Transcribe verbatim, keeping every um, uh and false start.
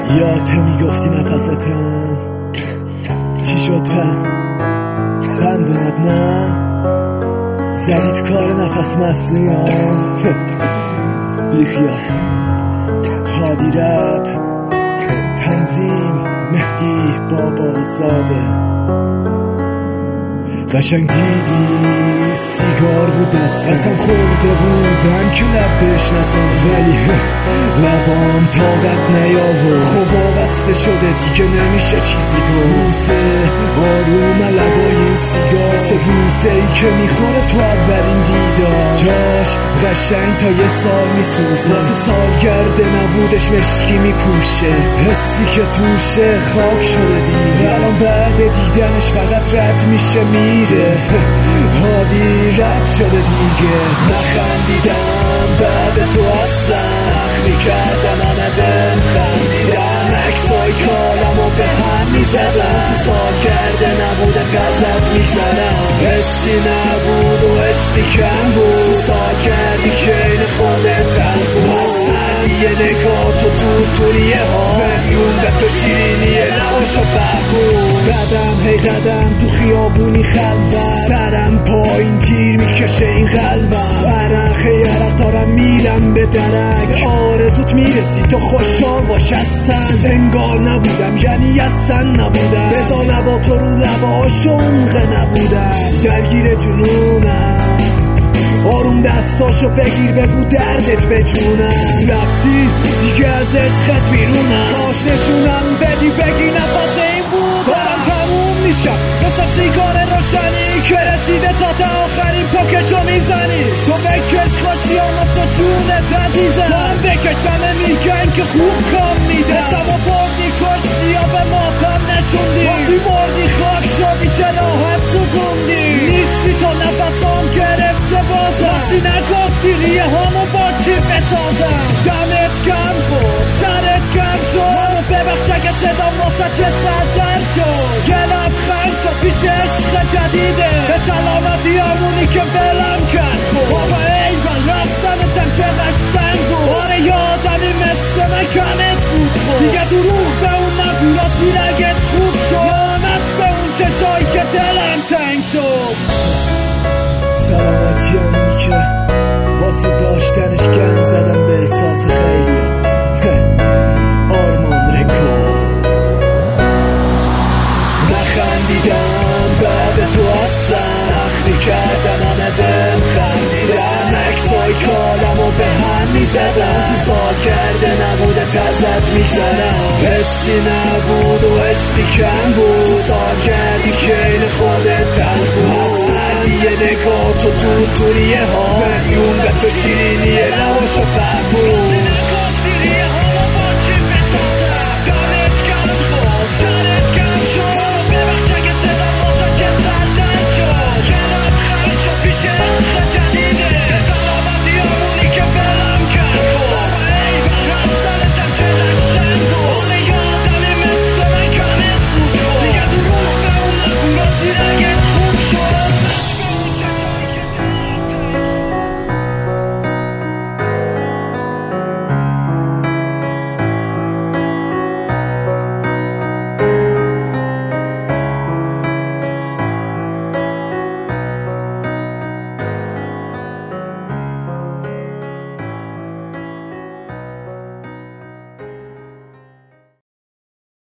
یادت میگفتی نفستم چی شد پن بند اومد نه زدید کار نفس مصنوعی بیخیال هادی رد تنظیم مهدی بابا زاده قشنگ دیدی سیگار بود دست قسم خورده بودم که لب بشناسم ولی لبام طاقت نیاورد خوبا بسته شده دیگه نمیشه چیزی بوسه آروم لبای این سیگار سه بوسه ای که میخوره تو اولین دیدار جاش قشنگ تا یه سال میسوزه واسه سالگرده نبودش مشکی میپوشه حسی که توشه خاک شده دیگه الان بعد دیدنش فقط رد میشه میره هادی رد شده دیگه نخندیدم بعد تو اصلا میکردم همه بهم خندیدم عکسای کالمو به هم میزدم تو سال کرده نبوده تزت میزدم حسی نبود و عشقی کم بود تو سال کردی که این خودت تن بود یه نگاه تو تو توریه ها میون به تو شیرینیه نباشو فهمون قدم هی قدم تو خیابونی خلوت سرم پایین تیر میکشه این قلبم عرق عرق دارم میرم به درک آرزوت میرسی تو خوشحال باش اصلا انگار نبودم یعنی اصلا نبودم بزا لبا تو رو لبا شنقه نبودم درگیر جنونم آروم دستاشو بگیر بگو دردت بجونم رفتی دیگه از عشقت بیرونم کاش نشونم بدی بگی نفس این بود دارم تموم میشم مثل سیگار روشنی که رسیده تا تا آخرین پاکشو میزنی تو بکش خوشیانو تو جونت عزیزم تو هم بکشمه میگن که خوب کام میده دستمو بردی کشتی یا به ماتم نشوندی وقتی بردی خاک شدی چه راحت سوزوندی نیستی تو نفسام گرفته بازم وقتی نگفتی ریه همو با چی بسازم دمت کم خود سرت کم شد منو ببخش اگه صدام واسه چه سردر شد گلم خم شد پیش عشق جدیده به سلامتی همونی که بلم کرد بابا ایوان رفتنتم چه قشنگ بود آره یادمی مثل مکنت بود خود دیگه دروغ به اون نگو راستی رگت خوب شد لعنت به اون چشایی که دلم تنگ شد سلامتی همونی که واسه داشتنش گند زدم به احساس خیلی آرمان رکورد نخندیدم بعد تو اصلا نخمی کردم همه بهم خندیدم عکسای کالمو به هم میزدم تو سال کرده نبوده تزت میزدم حسی نبود و عشقی کم بود تو سال کردی که این خودت تن بود یه نگاه تو تو توریه ها میون به تو شیرینیه نباشو